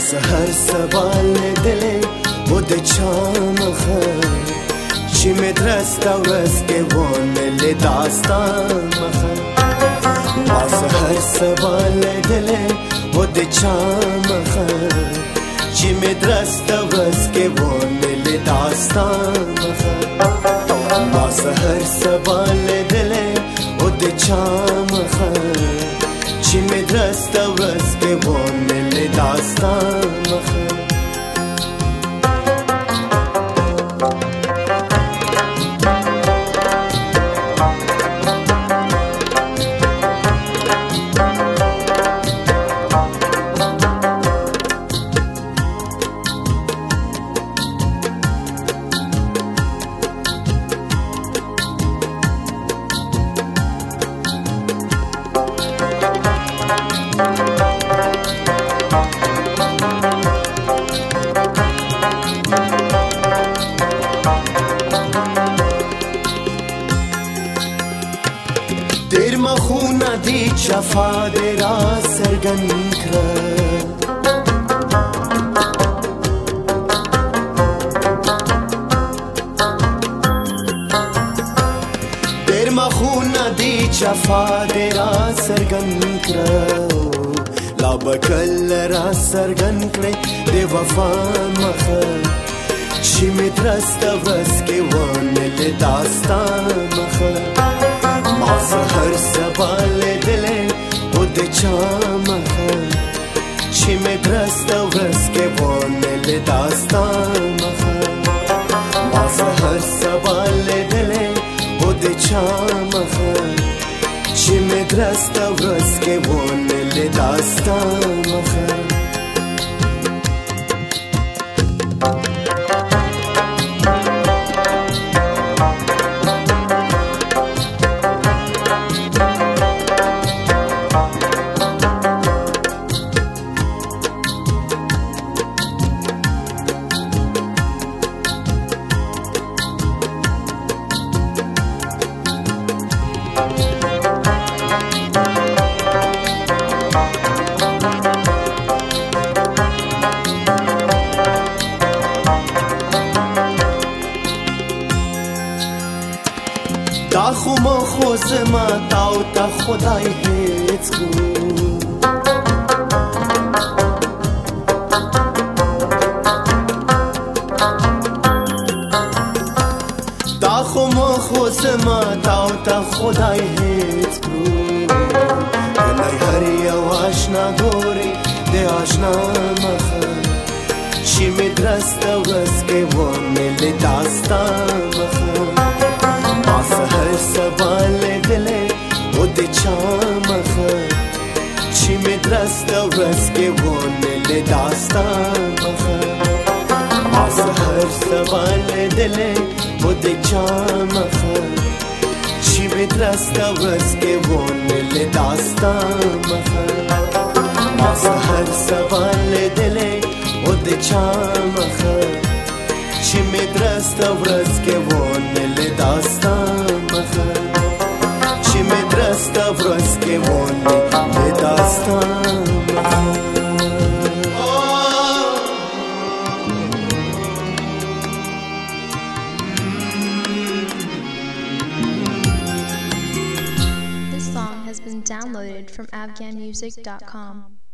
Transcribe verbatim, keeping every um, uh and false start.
سهر سوال دل و د چامخه چی مدرسته ورځ کې وونه له داستان مخه ما سهر سوال دل و د چامخه چی مدرسته ورځ کې وونه له داستان مخه ما سهر سوال دل و د چامخه چی مدرسته ورځ کې وونه له داستان مخه دیر مخونه دی جفا دی را سرگن کرد دیر مخونه دی جفا دی را سرگن کرد لا بکل را سرگن کرد دی وفا مخه چی مدرسته ورځ کې وونه له داستان مخه ما سهر سوال دل و د چامخه چی مدرسته ورځ کې وونه له داستان مخه ما سهر سوال دل و د چامخه چی مدرسته ورځ کې وونه له داستان مخه دا خو ما خو زما تاو تا خدای هیڅ کو دا خو ما خو زما تاو تا خدای هیڅ کو نه هر یو آشنا ګوري د آشنا مخه چې مدرسته ورځ کې وونه له داستان مخه ما سهر سوال دل و د چامخه چی مدرسته ورځ کې وونه له داستان مخه ما سهر سوال دل و د چامخه چی مدرسته ورځ کې وونه له داستان مخه ما سهر سوال دل و د چامخه چی مدرسته ورځ کې وونه له داستان مخه چی مدرسته ورځ کې وونه له داستان مخه This song has been downloaded from afghan music dot com.